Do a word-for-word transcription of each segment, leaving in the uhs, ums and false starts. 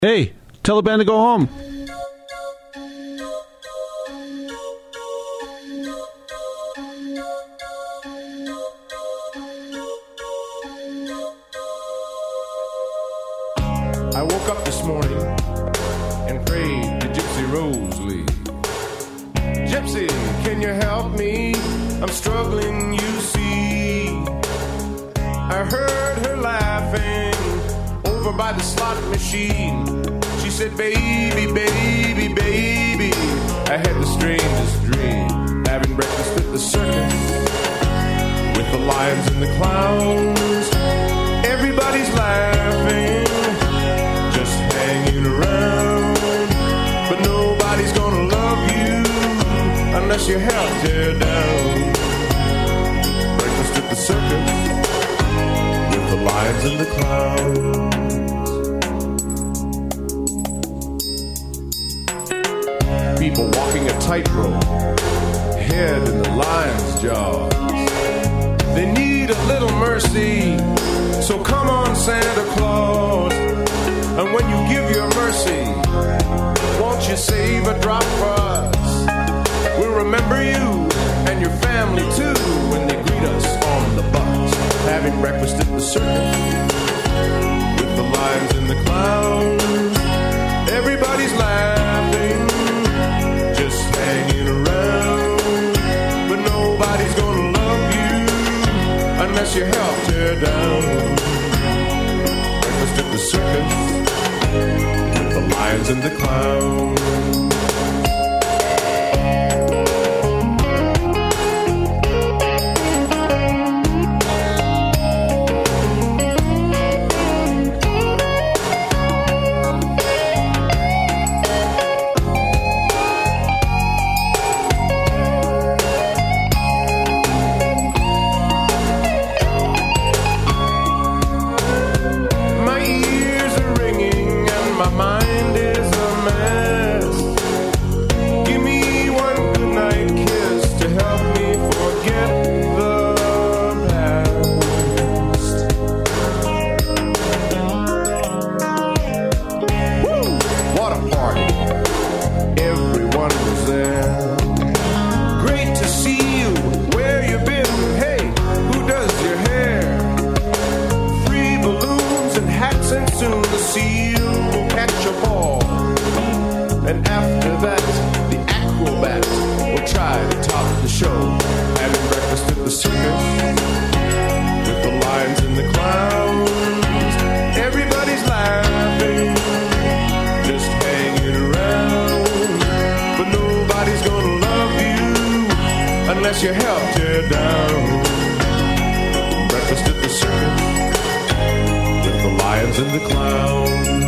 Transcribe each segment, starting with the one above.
Hey, tell the band to go home. I woke up this morning and prayed to Gypsy Rose Lee. Gypsy, can you help me? I'm struggling, you see. I heard her laughing over by the slot machine. She said, baby, baby, baby, I had the strangest dream, having breakfast at the circus with the lions and the clowns. Everybody's laughing, just hanging around, but nobody's gonna love you unless your hair tear down. Breakfast at the circus with the lions and the clowns. People walking a tightrope, head in the lion's jaws. They need a little mercy, so come on, Santa Claus. And when you give your mercy, won't you save a drop for us? We'll remember you and your family too when they greet us on the bus, having breakfast at the circus with the lions and the clowns. Everybody's laughing, just hanging around, but nobody's gonna love you unless your hair tear down. Breakfast at the circus with the lions and the clowns. Your help tear down. Breakfast at the circus with the lions and the clowns.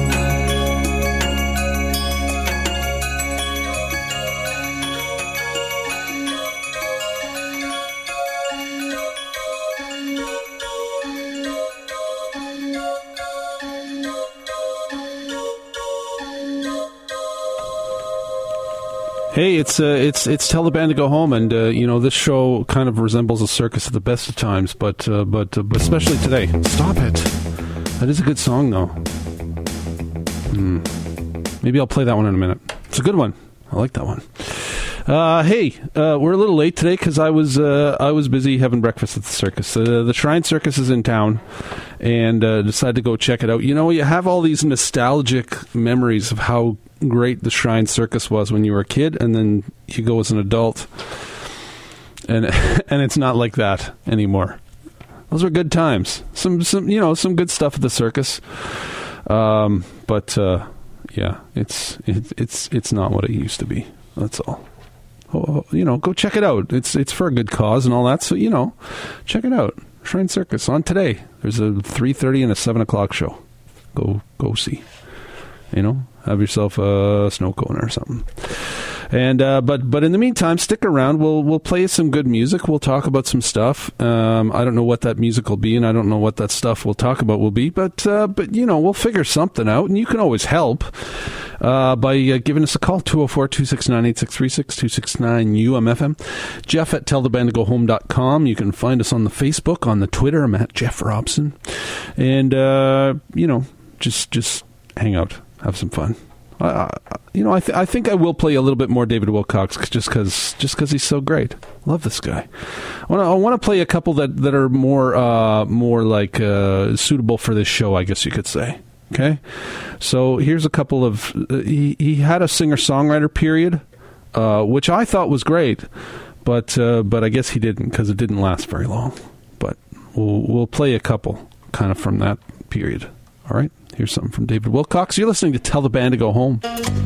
Hey, it's uh, it's it's tell the band to go home, and uh, you know, this show kind of resembles a circus at the best of times, but uh, but uh, but especially today. Stop it! That is a good song, though. Hmm. Maybe I'll play that one in a minute. It's a good one. I like that one. Uh, hey, uh, we're a little late today because I was uh, I was busy having breakfast at the circus. Uh, the Shrine Circus is in town, and uh, decided to go check it out. You know, you have all these nostalgic memories of how great the Shrine Circus was when you were a kid, and then you go as an adult, and and it's not like that anymore. Those were good times. Some some you know some good stuff at the circus, um, but uh, yeah, it's it, it's it's not what it used to be. That's all. Oh, you know, go check it out. It's it's for a good cause and all that. So you know, check it out. Shrine Circus on today. There's a three thirty and a seven o'clock show. Go go see. You know, have yourself a snow cone or something. And uh, but but in the meantime, stick around. We'll we'll play some good music. We'll talk about some stuff. Um, I don't know what that music will be, and I don't know what that stuff we'll talk about will be. But uh, but you know, we'll figure something out, and you can always help uh, by uh, giving us a call two oh four, two six nine, eight six three six, two six nine U M F M. Jeff at tell the band to go home dot com. You can find us on the Facebook, on the Twitter. I'm at Jeff Robson, and uh, you know, just just hang out. have some fun. Uh, you know, I, th- I think I will play a little bit more David Wilcox just because just because he's so great. Love this guy. I want to I want to play a couple that, that are more uh, more like uh, suitable for this show, I guess you could say. Okay, so here's a couple of uh, he he had a singer songwriter period, uh, which I thought was great, but uh, but I guess he didn't because it didn't last very long. But we'll we'll play a couple kind of from that period. All right. Here's something from David Wilcox. You're listening to Tell the Band to Go Home.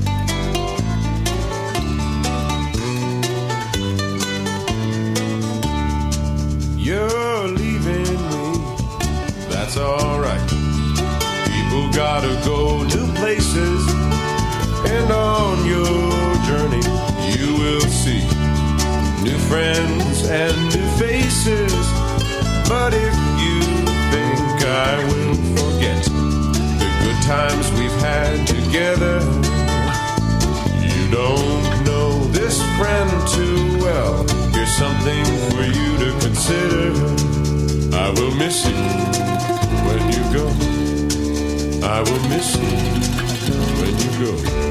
You're leaving me, that's alright. People gotta go new places, and on your journey you will see new friends and new faces. But if you think I will forget times we've had together, you don't know this friend too well. Here's something for you to consider. I will miss you when you go. I will miss you when you go.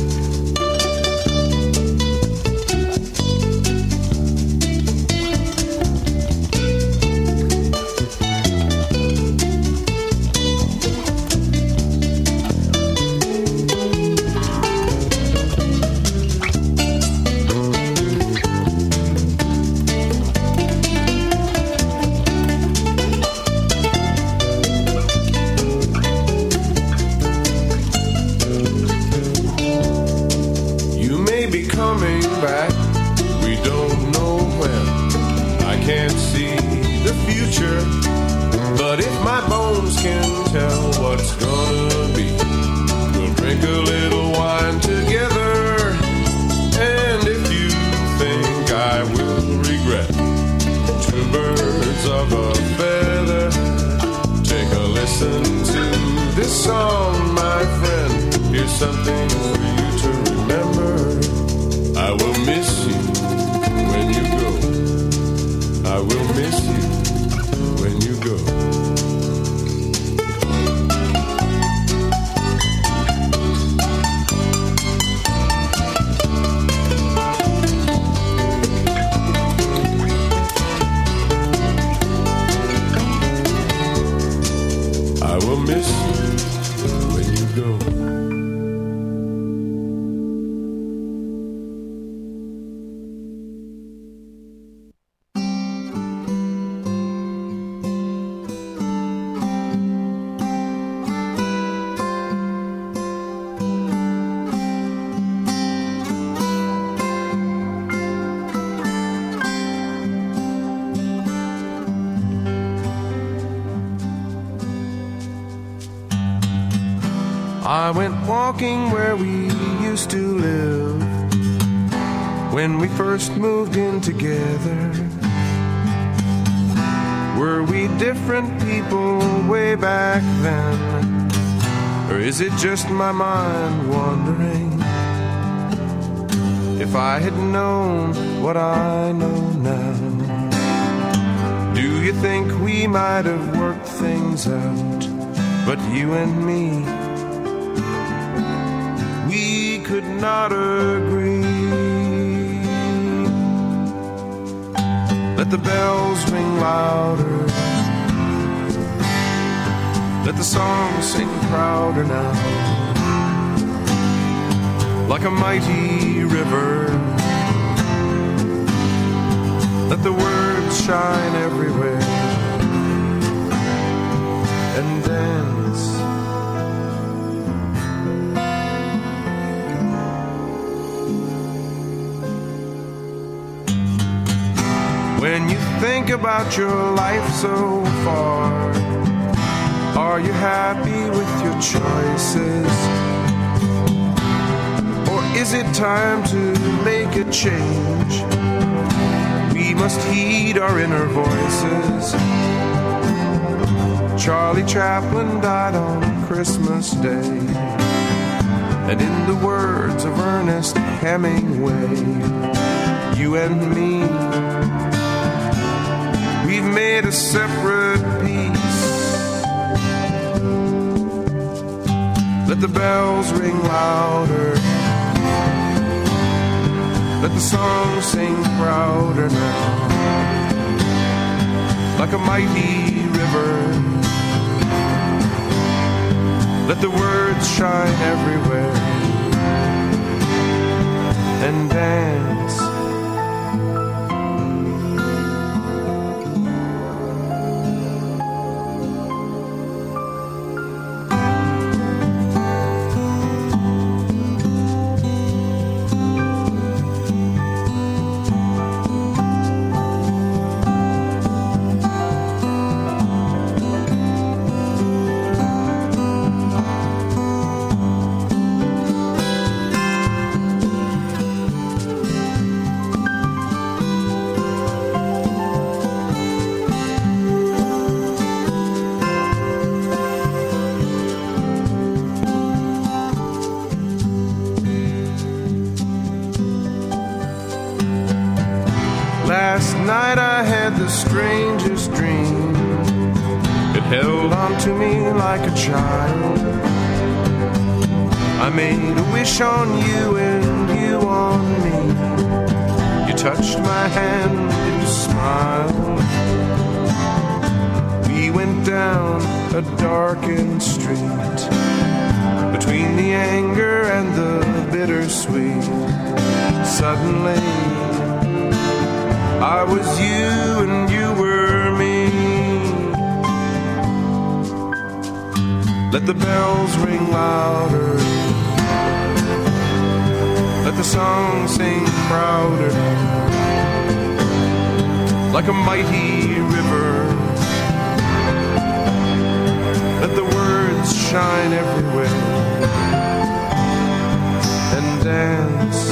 I went walking where we used to live when we first moved in together. Were we different people way back then? Or is it just my mind wandering? If I had known what I know now, do you think we might have worked things out? But you and me, we could not agree. Let the bells ring louder, let the song sing prouder now, like a mighty river. Let the words shine everywhere and dance. When you think about your life so far, are you happy with your choices? Or is it time to make a change? We must heed our inner voices. Charlie Chaplin died on Christmas Day, and in the words of Ernest Hemingway, you and me, we've made a separate peace. Let the bells ring louder. Let the song sing prouder now. Like a mighty river. Let the words shine everywhere. And dance. Last night I had the strangest dream. It held on to me like a child. I made a wish on you and you on me. You touched my hand and you smiled. We went down a darkened street, between the anger and the bittersweet. Suddenly I was you and you were me. Let the bells ring louder. Let the song sing prouder. Like a mighty river. Let the words shine everywhere. And dance.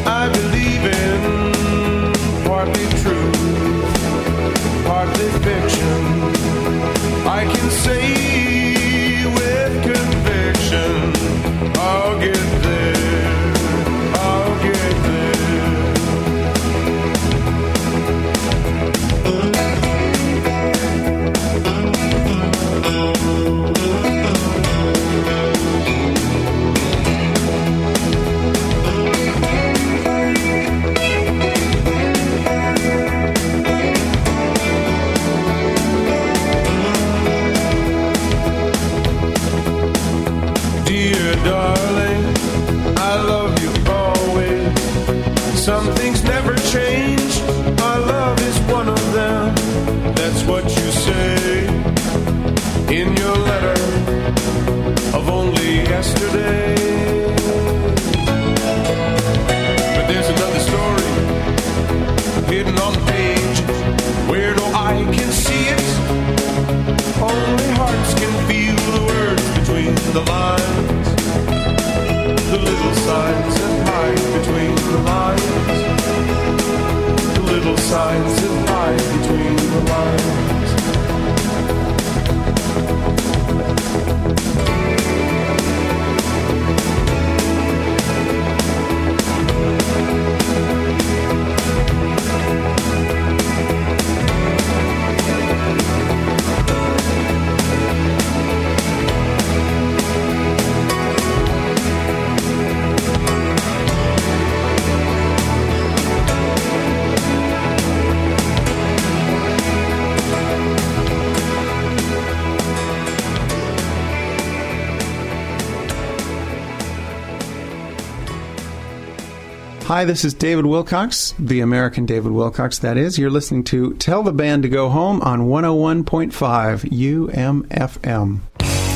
Fiction. that's what you say in your letter of only yesterday. But there's another story hidden on the page where no eye can see it. Only hearts can feel the words between the lines, the little signs that hide between the lines, the little signs that hide between the lines. Hi, this is David Wilcox, the American David Wilcox, that is. You're listening to Tell the Band to Go Home on one oh one point five U M F M.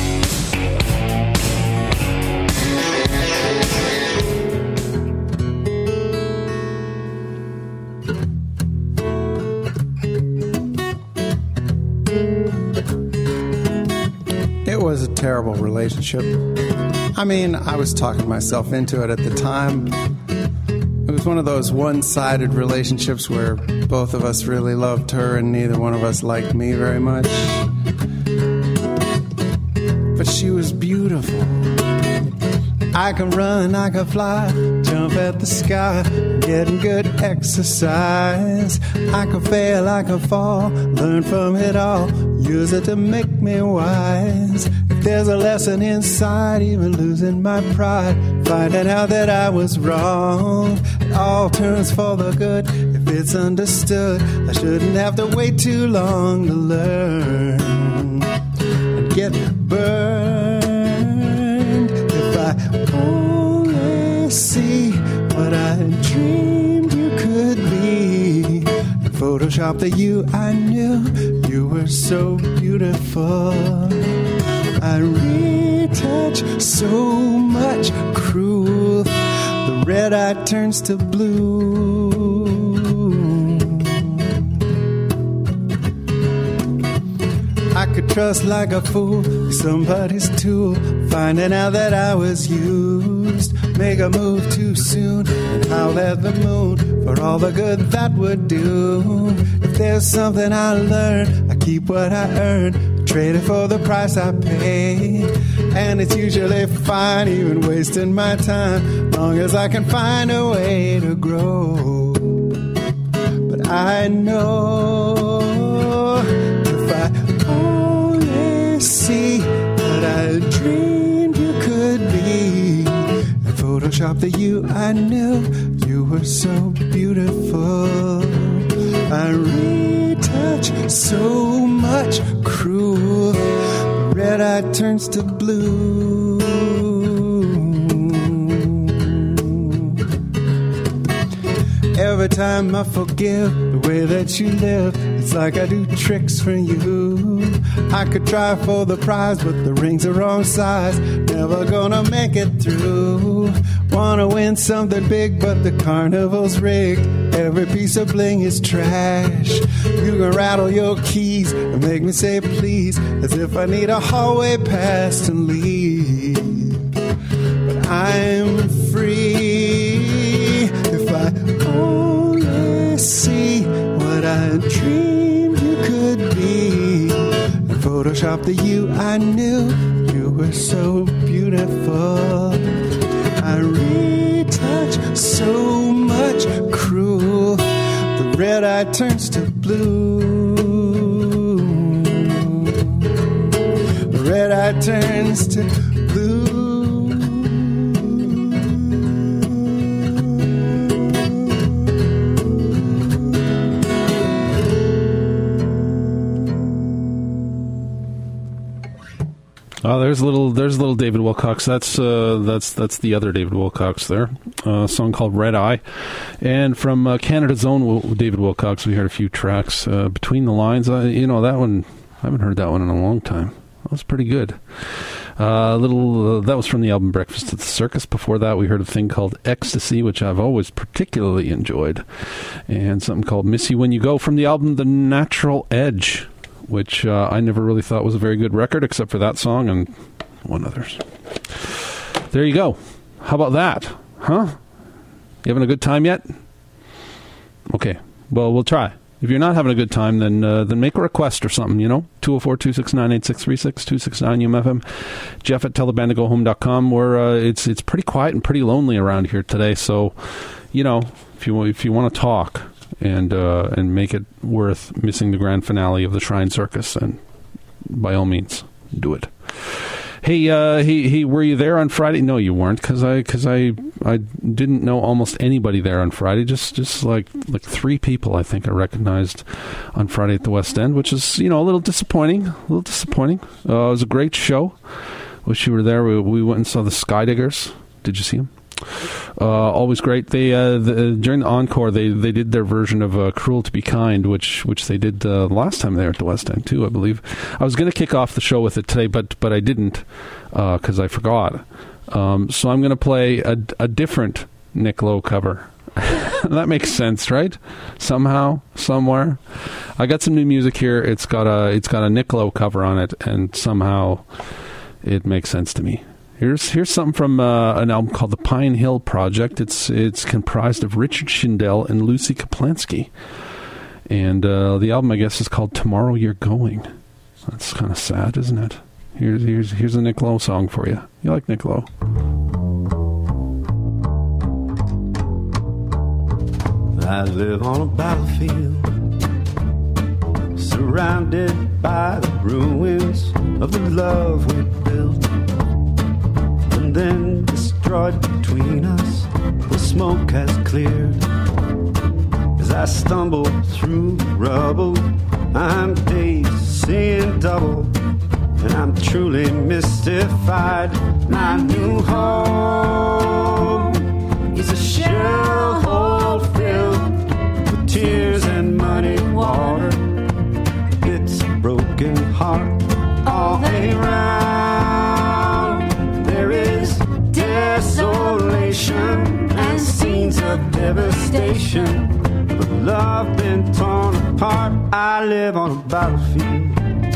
It was a terrible relationship. I mean, I was talking myself into it at the time. It was one of those one-sided relationships where both of us really loved her and neither one of us liked me very much. But she was beautiful. I can run, I can fly, jump at the sky, getting good exercise. I can fail, I can fall, learn from it all, use it to make me wise. If there's a lesson inside, even losing my pride, finding out that I was wrong, it all turns for the good if it's understood. I shouldn't have to wait too long to learn and get burned. If I only see what I dreamed you could be, and Photoshop the you I knew, you were so beautiful. I retouch so much cruel, the red eye turns to blue. I could trust like a fool, be somebody's tool, finding out that I was used. Make a move too soon and howl at the moon for all the good that would do. If there's something I learned, I keep what I earn, trade it for the price I pay. And it's usually fine, even wasting my time, long as I can find a way to grow. But I know if I only see what I dreamed you could be, and Photoshop the you I knew, you were so beautiful. I retouch so much cruel, the red eye turns to blue. Every time I forgive the way that you live, it's like I do tricks for you. I could try for the prize, but the ring's the wrong size, never gonna make it through. Wanna win something big, but the carnival's rigged, every piece of bling is trash. You can rattle your keys and make me say please, as if I need a hallway pass to leave. But I'm free if I only see what I dreamed you could be, and Photoshop the you I knew, you were so beautiful. I retouch so much cruel, the red eye turns to blue. The red eye turns to blue. Oh, there's a little, there's a little David Wilcox. That's uh, that's that's the other David Wilcox there. Uh, a song called Red Eye, and from uh, Canada's own David Wilcox, we heard a few tracks. Uh, Between the Lines, uh, you know that one. I haven't heard that one in a long time. That was pretty good. A uh, little uh, that was from the album Breakfast at the Circus. Before that, we heard a thing called Ecstasy, which I've always particularly enjoyed, and something called Miss You When You Go from the album The Natural Edge, which uh, I never really thought was a very good record, except for that song and one others. There you go. How about that? Huh? You having a good time yet? Okay. Well, we'll try. If you're not having a good time, then uh, then make a request or something, you know? two oh four, two six nine, eight six three six, two six nine U M F M. Jeff at tell the band to go home dot com, where uh, it's it's pretty quiet and pretty lonely around here today. So, you know, if you if you want to talk and uh, and make it worth missing the grand finale of the Shrine Circus, and by all means, do it. Hey, uh, hey, hey, were you there on Friday? No, you weren't, because I, cause I, I didn't know almost anybody there on Friday. Just, just like, like three people I think I recognized on Friday at the West End, which is, you know, a little disappointing. A little disappointing. Uh, it was a great show. Wish you were there. We, we went and saw the Skydiggers. Did you see them? Uh, always great. They uh, the, during the encore, they, they did their version of uh, "Cruel to Be Kind," which which they did uh, last time they were at the West End too, I believe. I was going to kick off the show with it today, but but I didn't because uh, I forgot. Um, so I'm going to play a, a different Nick Lowe cover. That makes sense, right? Somehow, somewhere. I got some new music here. It's got a it's got a Nick Lowe cover on it, and somehow it makes sense to me. Here's here's something from uh, an album called The Pine Hill Project. It's it's comprised of Richard Shindell and Lucy Kaplansky, and uh, the album, I guess, is called Tomorrow You're Going. That's kind of sad, isn't it? Here's here's here's a Nick Lowe song for you. You like Nick Lowe? I live on a battlefield, surrounded by the ruins of the love we built, and then destroyed between us. The smoke has cleared. As I stumble through rubble, I'm dazed, seeing double, and I'm truly mystified. My new home is a shell hole filled with tears and muddy water. It's a broken heart all around. There is desolation and scenes of devastation. But love been torn apart. I live on a battlefield.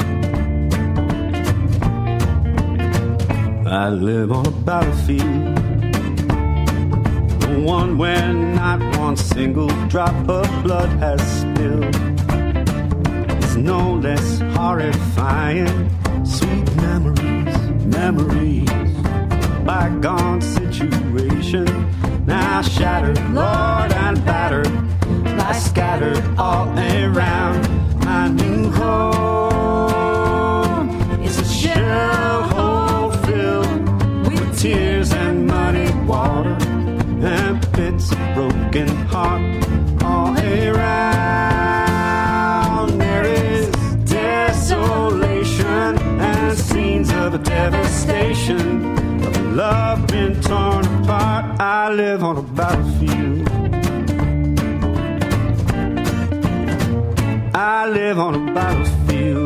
I live on a battlefield, the one where not one single drop of blood has spilled. It's no less horrifying. Sweet memories, memories, bygone situation, now shattered, Lord, and battered, lie scattered all around. My new home is a shell hole filled with tears and muddy water, and bits of broken heart all around. There is desolation and scenes of devastation, of love been torn apart. I live on a battlefield. I live on a battlefield.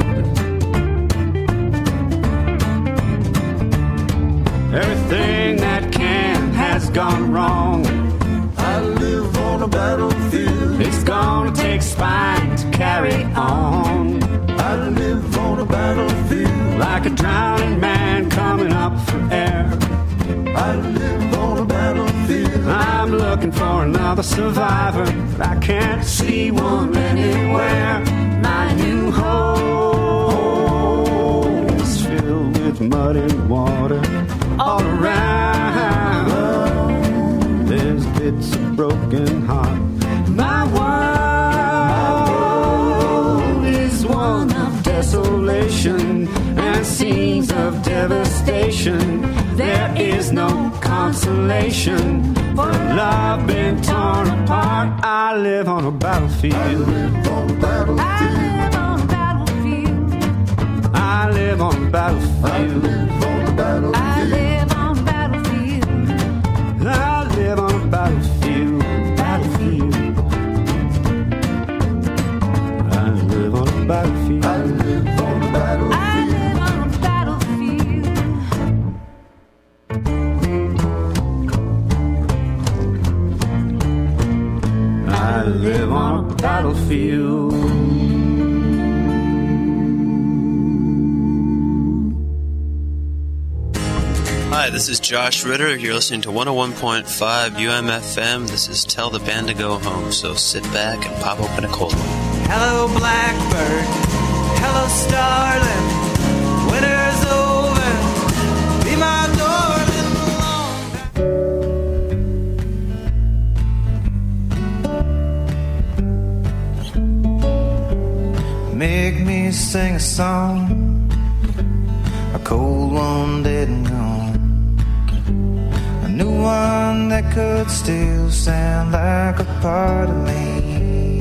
Everything that can has gone wrong. I live on a battlefield. It's gonna take spine to carry on. I live on a battlefield. Like a drowning man coming up for air. I live on a battlefield. I'm looking for another survivor, but I can't see one anywhere. My new home is filled with mud and water all around. There's bits of broken heart. My world is one of desolation and scenes of devastation. There is no consolation for love been torn apart. I live on a battlefield. I live on a battlefield. I live on a battlefield. I live on a battlefield. I live on a battlefield. I live on a battlefield. I live on a battlefield. Battlefield. I live on a battlefield. I live on a battlefield. I live on a battlefield. I live on a battlefield. Hi, this is Josh Ritter. You're listening to one oh one point five U M F M. This is Tell the Band to Go Home, so sit back and pop open a cold one. Hello, blackbird. Hello, starling. Winter's over. Be my darling long. Make me sing a song, a cold one dead and gone. A new one that could still sound like a part of me.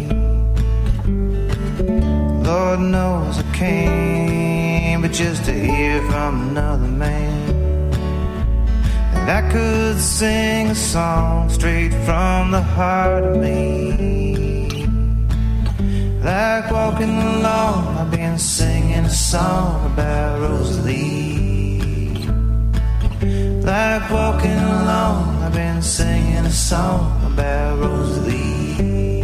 Lord knows I came, but just to hear from another man that I could sing a song straight from the heart of me. Like walking along, I've been singing a song about Rosalie. Like walking along, I've been singing a song about Rosalie.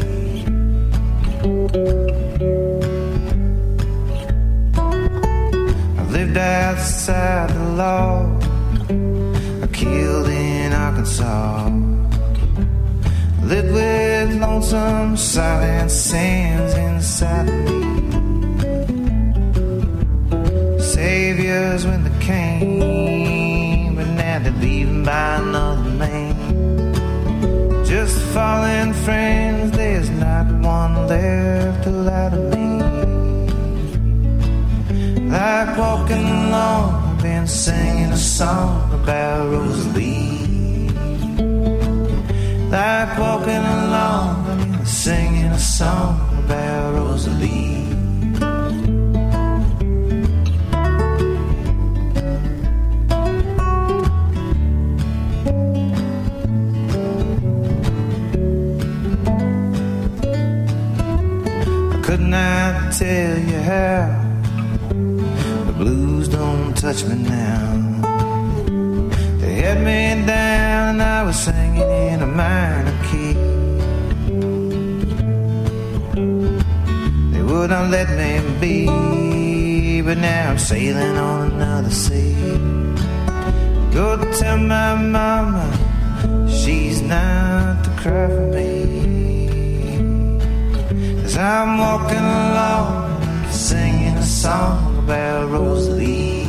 I lived outside the law, I killed in Arkansas. Lived with lonesome silent sins inside of me. Saviors when they came, but now they're leaving by another man. Just fallen friends, there's not one left to lie to me. Like walking along, I've been singing a song about Rosalie. Like walking along, I've been singing a song about Rosalie. Could not tell you how the blues don't touch me now. They had me down and I was singing in a minor key. They would not let me be, but now I'm sailing on another sea. Go tell my mama she's not to cry for me. I'm walking along, singing a song about Rosalie.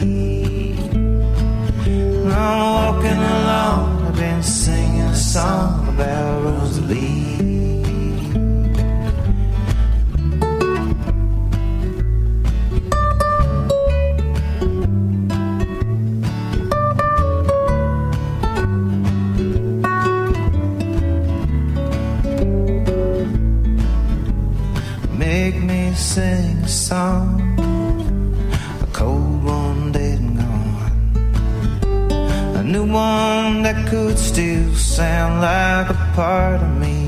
I'm walking along, I've been singing a song about Rosalie. Sing a song, a cold one dead and gone. A new one that could still sound like a part of me.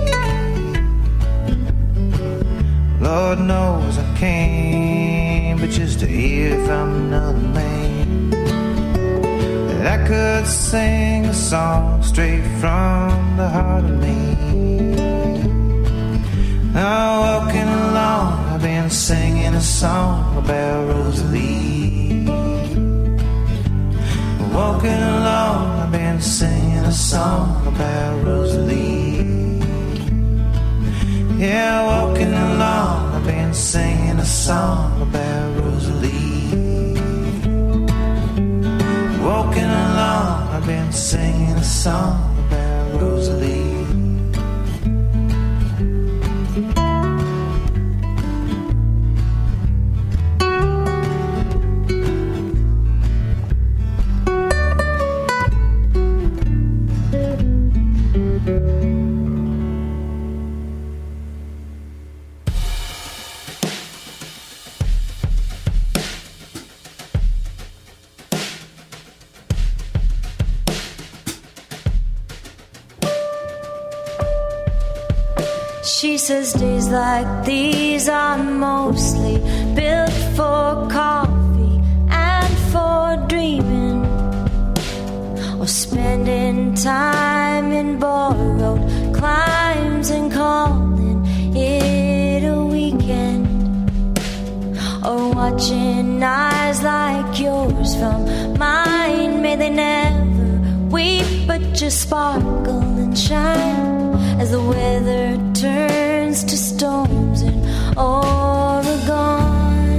Lord knows I came, but just to hear from another man that I could sing a song straight from the heart of me. Now walking along, I've been singing a song about Rosalie. Walking along, I've been singing a song about Rosalie. Yeah, walking along, I've been singing a song about Rosalie. Walking along, I've been singing a song about Rosalie. She says days like these are mostly built for coffee and for dreaming, or spending time in borrowed climes and calling it a weekend, or watching eyes like yours from mine. May they never weep but just sparkle and shine as the weather turns to storms in Oregon.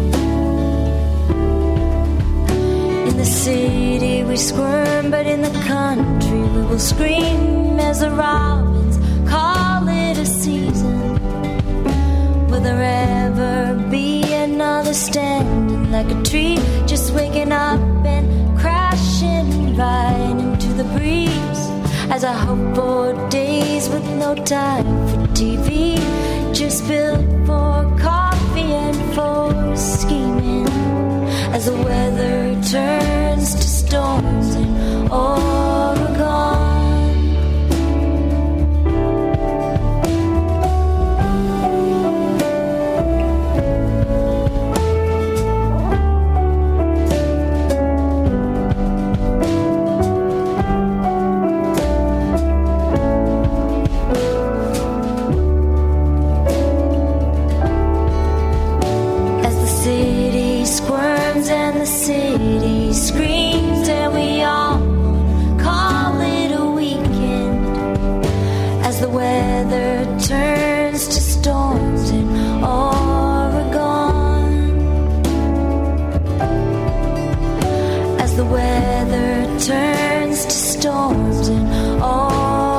In the city we squirm, but in the country we will scream as the robins call it a season. Will there ever be another standing like a tree, just waking up and crashing right into the breeze? As I hope for days with no time for T V, just built for coffee and for scheming, as the weather turns to storms in Oregon. And the city screams and we all call it a weekend, as the weather turns to storms in Oregon, as the weather turns to storms in Oregon.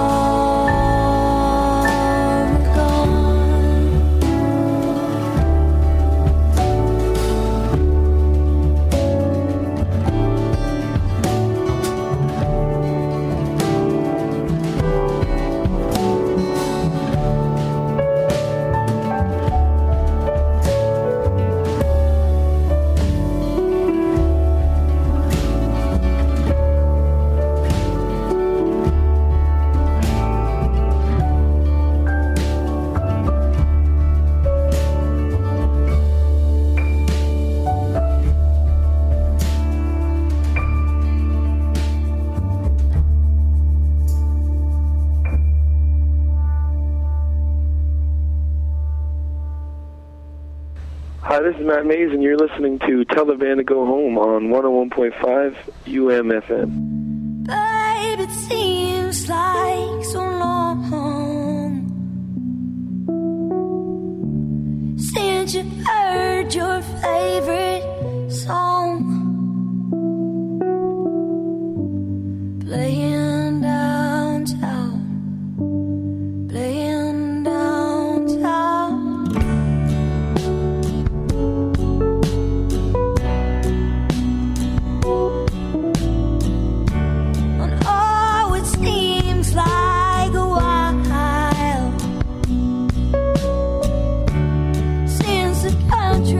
Hi, this is Matt Mays, and you're listening to Tell the Band to Go Home on one oh one point five U M F M. Babe, it seems like so long since you heard your favorite song playing downtown, playing downtown. And oh, it seems like a while since the country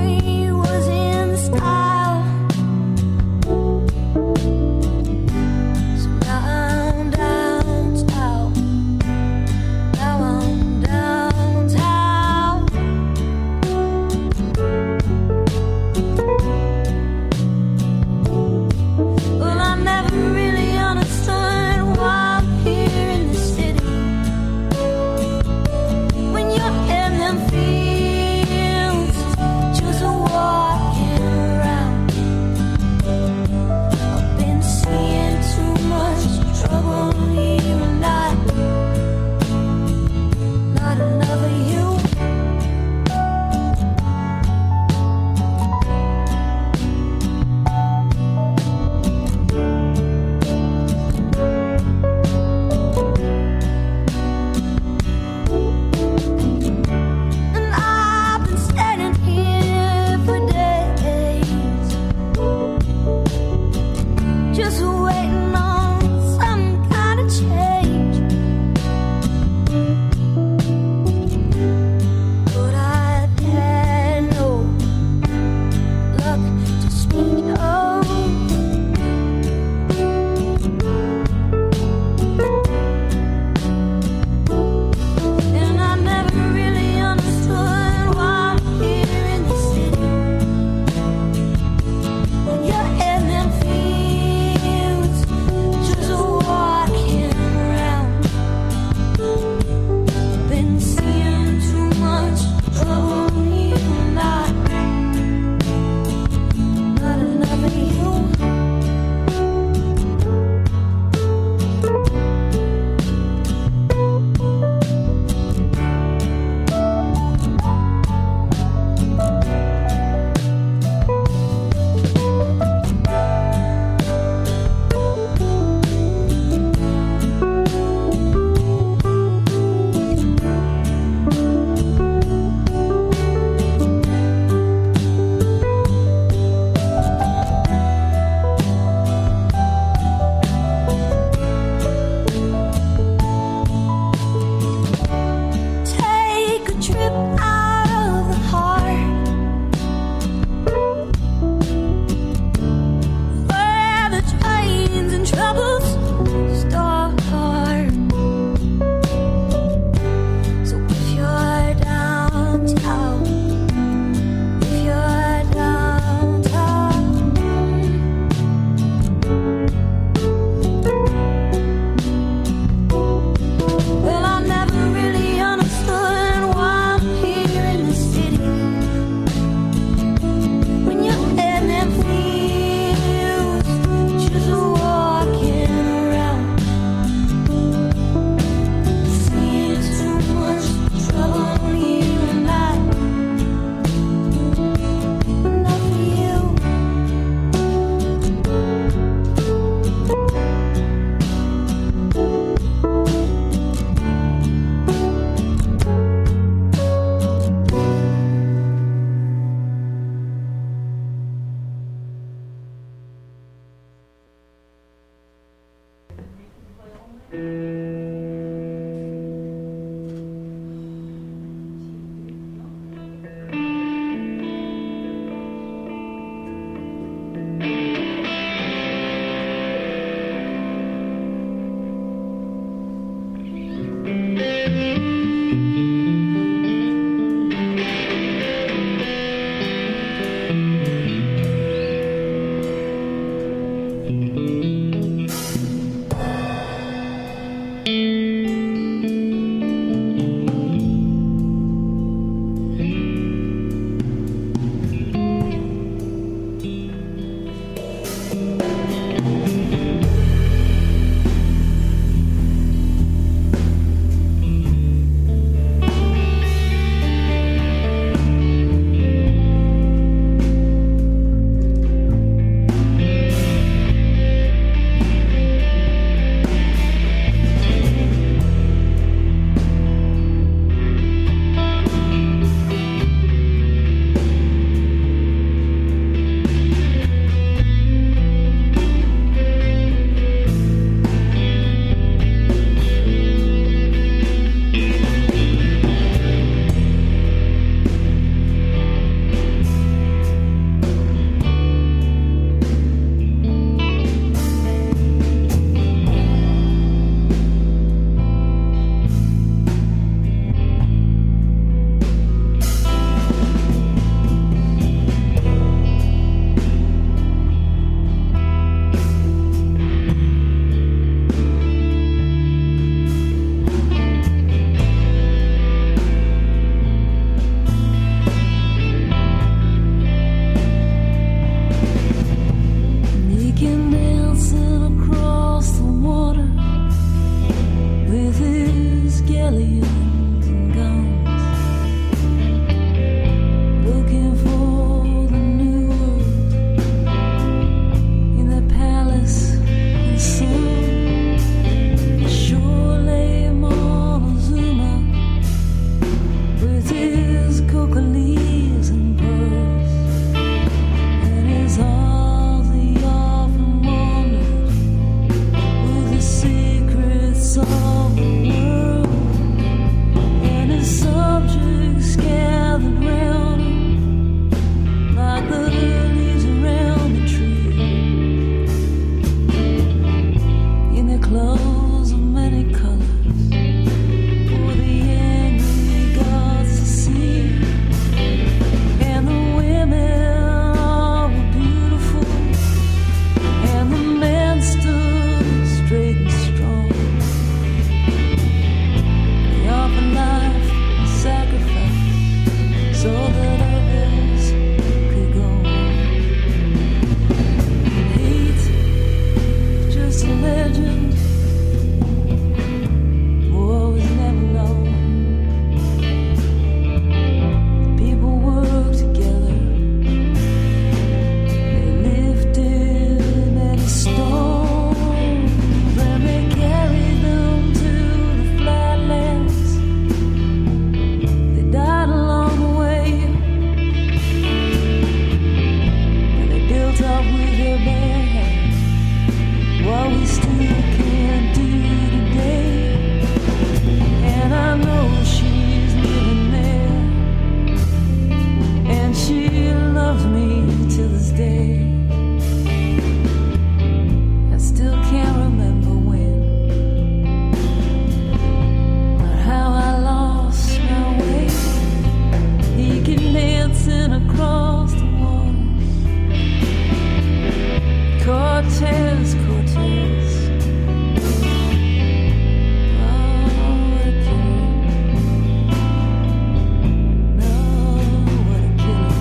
stallions and guns, looking for the new world in the palace and sun. Surely Montezuma with his coca leaves and pearls and his halls he often wandered with the secrets of the world, and his subjects gathered round him like the leaves around the tree in their clothes of many colors for the angry gods to see. And the women all were beautiful, and the men stood straight and strong. They offered life and sacrifice so that others could go on. Hate is just a legend. War was never known. People worked together. They lifted many stones and they carried them to the flatlands. They died along the way, and they built up with their bare hands what we still can't do today. And I know she's living there, and she loves me to this day. I still can't remember when or how I lost my way. He came dancing across the water. Cortez, Cortez. Oh, what a killer. No, what a killer.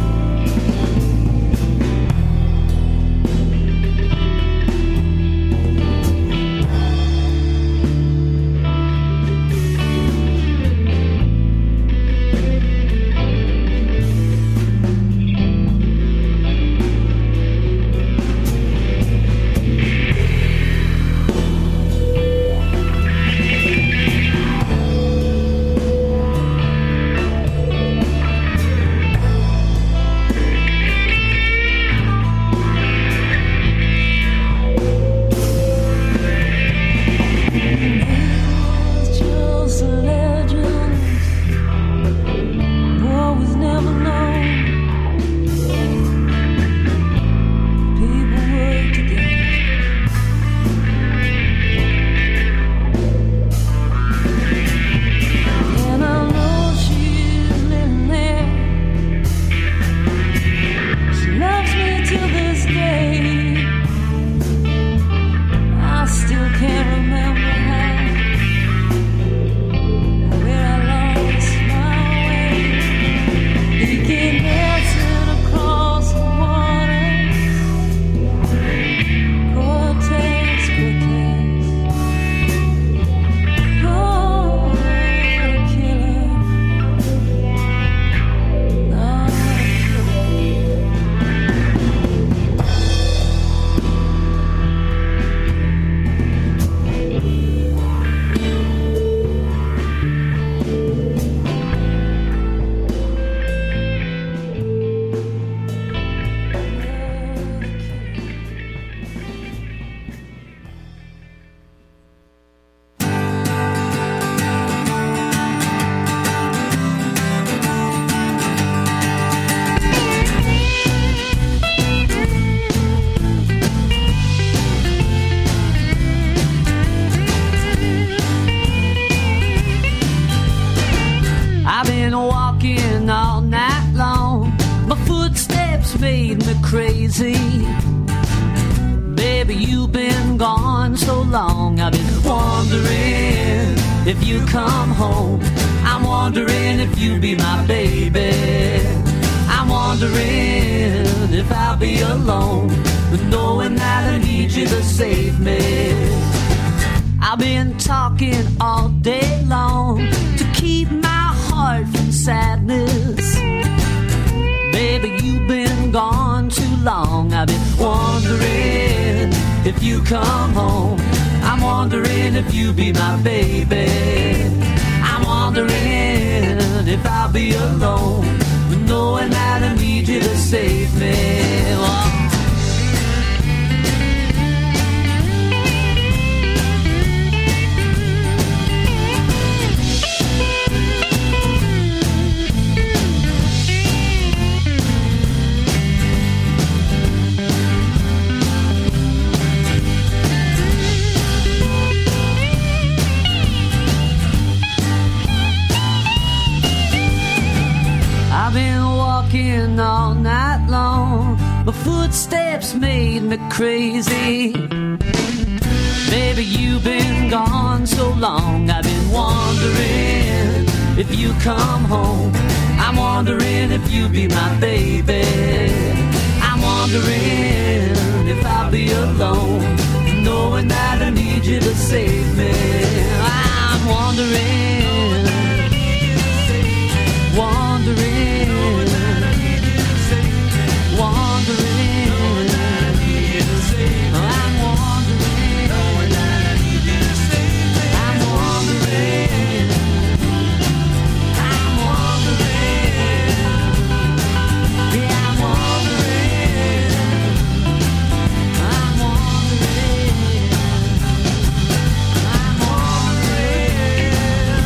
It's just a legend. War was never known. People work together. And I know she's living there. She loves me to this day. I still can't remember how or where I lost my way. He came dancing across the waters. Cortez, Cortez. Oh, what a killer. Oh, what a killer. I've been walking all night long. My footsteps made me crazy. Baby, you've been gone so long. I've been wondering if you come home. I'm wondering if you be my baby. I'm wondering if I'll be alone, but knowing that I need you to save me. I've been talking all day long, keep my heart from sadness. Baby, you've been gone too long. I've been wondering if you come home. I'm wondering if you be my baby. I'm wondering if I'll be alone, knowing that I need you to save me. Oh. I've been walking all night long. My footsteps made me crazy. Baby, you've been gone so long. I've been wondering if you come home. I'm wondering if you be my baby. I'm wondering if I'll be alone, knowing that I need you to save me. I'm wondering, wondering, wondering. I'm wondering, I'm wondering, I'm wondering, yeah, I'm wondering, I'm wondering, I'm wondering.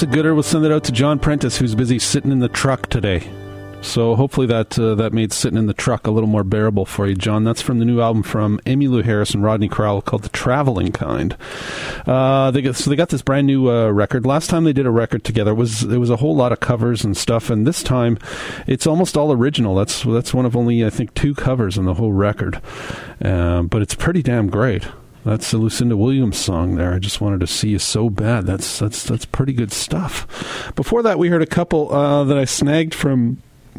a gooder. We'll send it out to John Prentice, who's busy sitting in the truck today. So hopefully that uh, that made sitting in the truck a little more bearable for you, John. That's from the new album from Emmylou Harris and Rodney Crowell called The Traveling Kind. Uh, they got, so they got this brand new uh, record. Last time they did a record together, it was it was a whole lot of covers and stuff, and this time it's almost all original. That's that's one of only, I think, two covers in the whole record. Uh, but it's pretty damn great. That's a Lucinda Williams song there. I Just Wanted to See You So Bad. That's that's that's pretty good stuff. Before that, we heard a couple uh, that I snagged from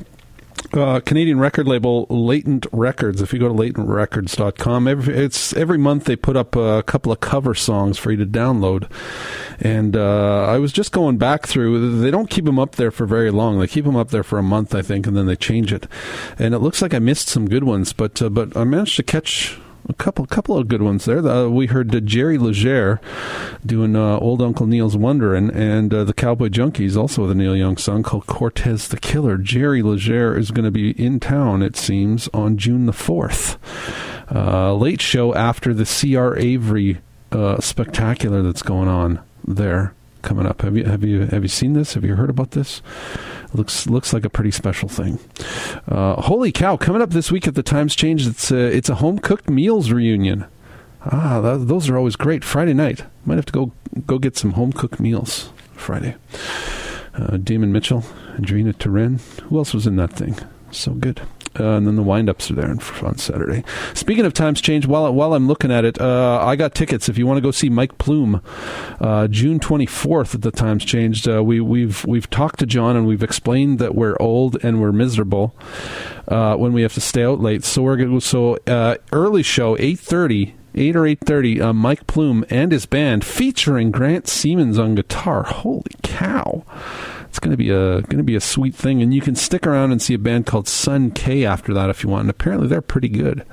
Uh, Canadian record label Latent Records. If you go to latent records dot com, every, it's every month they put up a couple of cover songs for you to download. And uh, I was just going back through. They don't keep them up there for very long. They keep them up there for a month, I think, and then they change it. And it looks like I missed some good ones, but uh, but I managed to catch a couple couple of good ones there. Uh, we heard uh, Jerry Leger doing uh, Old Uncle Neil's Wonderin', and uh, the Cowboy Junkies, also with a Neil Young song called Cortez the Killer. Jerry Leger is going to be in town, it seems, on June the fourth. Uh, late show after the C R Avery uh, spectacular that's going on there coming up. Have you have you have you seen this? Have you heard about this? Looks looks like a pretty special thing. Uh, holy cow! Coming up this week at the Times Change, it's a, it's a home cooked meals reunion. Ah, that, those are always great. Friday night, might have to go go get some home cooked meals Friday. Uh, Damon Mitchell, Adrina Turin. Who else was in that thing? So good. Uh, and then the wind-ups are there on, on Saturday. Speaking of Times Change, while while I'm looking at it, uh, I got tickets. If you want to go see Mike Plume, uh, June twenty-fourth at the Times Change. Uh, we, we've we've talked to John and we've explained that we're old and we're miserable uh, when we have to stay out late. So we're gonna, so uh, early show eight thirty. eight or eight thirty, uh, Mike Plume and his band featuring Grant Siemens on guitar. Holy cow. It's going to be a going to be a sweet thing, and you can stick around and see a band called Sun K after that if you want. And apparently they're pretty good.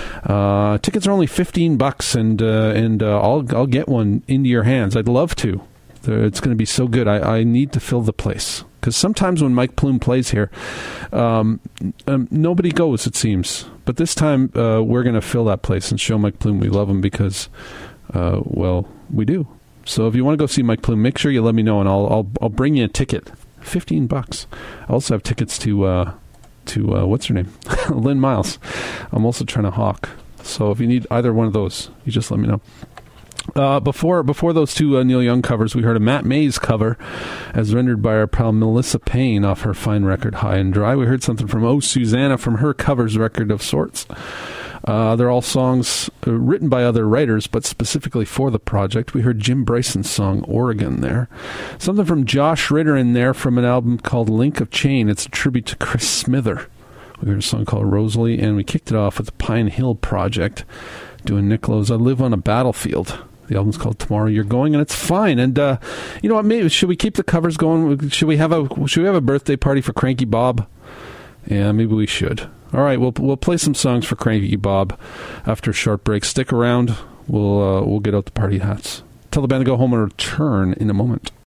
Uh, tickets are only fifteen bucks, and uh, and uh, I'll I'll get one into your hands. I'd love to. It's going to be so good. I, I need to fill the place because sometimes when Mike Plume plays here, um, um, nobody goes. It seems, but this time uh, we're going to fill that place and show Mike Plume we love him because, uh, well, we do. So if you want to go see Mike Plume, make sure you let me know, and I'll I'll I'll bring you a ticket. Fifteen bucks. I also have tickets to uh, to uh, what's her name, Lynn Miles. I'm also trying to hawk. So if you need either one of those, you just let me know. Uh, before before those two uh, Neil Young covers, we heard a Matt Mays cover as rendered by our pal Melissa Payne off her fine record High and Dry. We heard something from Oh Susanna from her covers record of sorts. Uh, they're all songs uh, written by other writers, but specifically for the project. We heard Jim Bryson's song Oregon there. Something from Josh Ritter in there from an album called Link of Chain. It's a tribute to Chris Smither. We heard a song called Rosalie, and we kicked it off with the Pine Hill Project doing Nick Lowe's I Live on a Battlefield. The album's called Tomorrow You're Going, and it's fine. And uh, you know what? Maybe should we keep the covers going? Should we have a should we have a birthday party for Cranky Bob? Yeah, maybe we should. All right, we'll we'll play some songs for Cranky Bob after a short break. Stick around. We'll uh, we'll get out the party hats. Tell the band to go home and return in a moment.